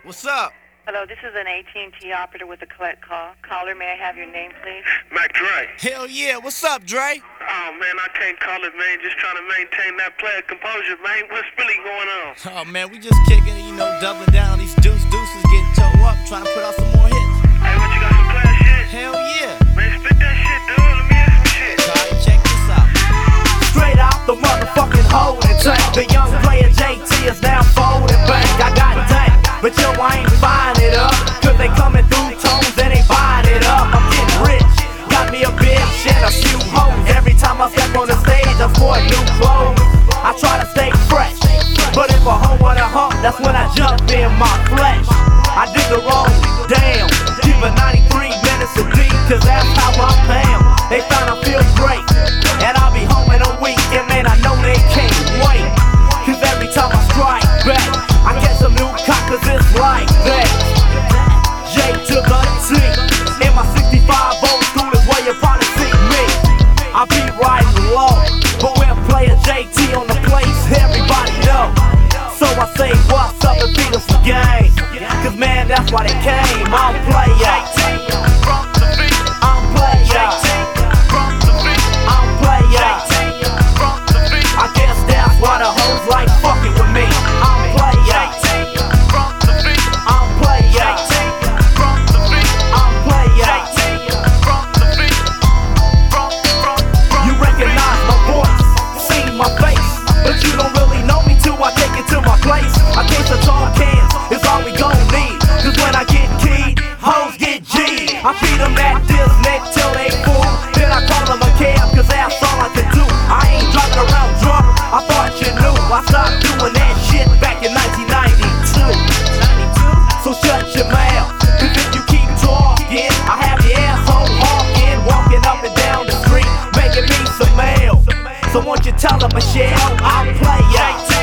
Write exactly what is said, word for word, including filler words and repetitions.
What's up? Hello, this is an A T and T operator with a collect call. Caller, may I have your name, please? Mac Dre. Hell yeah, what's up, Dre? Oh, man, I can't call it, man. Just trying to maintain that player composure, man. What's really going on? Oh, man, we just kicking it, you know, doubling down on these deuce deuces, getting toe up, trying to put out some more hits. Hey, what, you got some player shit? Hell yeah. Man, spit that shit, dude. Let me hear some shit. Alright, check this out. Straight out the motherfucking holding tank. The young player J T is now folding bank. I got dank, but yo, I ain't buying it up. Cause they coming through tones and they buying it up. I'm getting rich, got me a bitch and a few hoes. Every time I step on the stage, I sport new clothes. I try to stay fresh, but if a hoe wanna hump, that's when I jump in my flesh. I dig the road, damn, keep a ninety-three minutes a beat, cause that's how I pay 'em. They found I feel great, and I'll be home in a week, and man, I know they can't wait. Cause every time I strike back, I get some new cockers, it's like that. J to the T, in my sixty-five old school is where you probably see me. I be riding low, but when player J T on the place, everybody know. So I say what's up and beat us the game, cause man, that's why they came. I'm player, I'm player, I'm player. I guess that's why the hoes like fucking with me. I'm player, I'm player, I'm player. You recognize my voice, see my face, but you don't really know me till I take it to my place. A case of tall cans is all we gon' need, cause when I get keyed, hoes get G'd. I feed them that Disney till they full, then I call them a cab, cause that's all I can do. I ain't driving around drunk, I thought you knew. I stopped doing that shit back in nineteen ninety-two. So shut your mouth, cause if you keep talking, I have your asshole hawking, walking up and down the street, making me some mail. So won't you tell them, Michelle, I'll play ya.